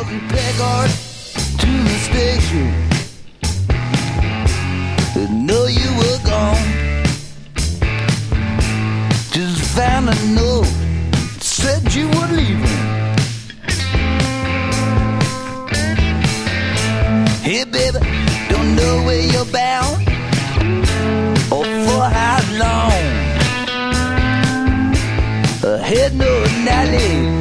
from Packard to the station. Didn't know you were gone. Just found a note, said you were leaving. Hey baby, don't know where you're bound or for how long. Head no alley,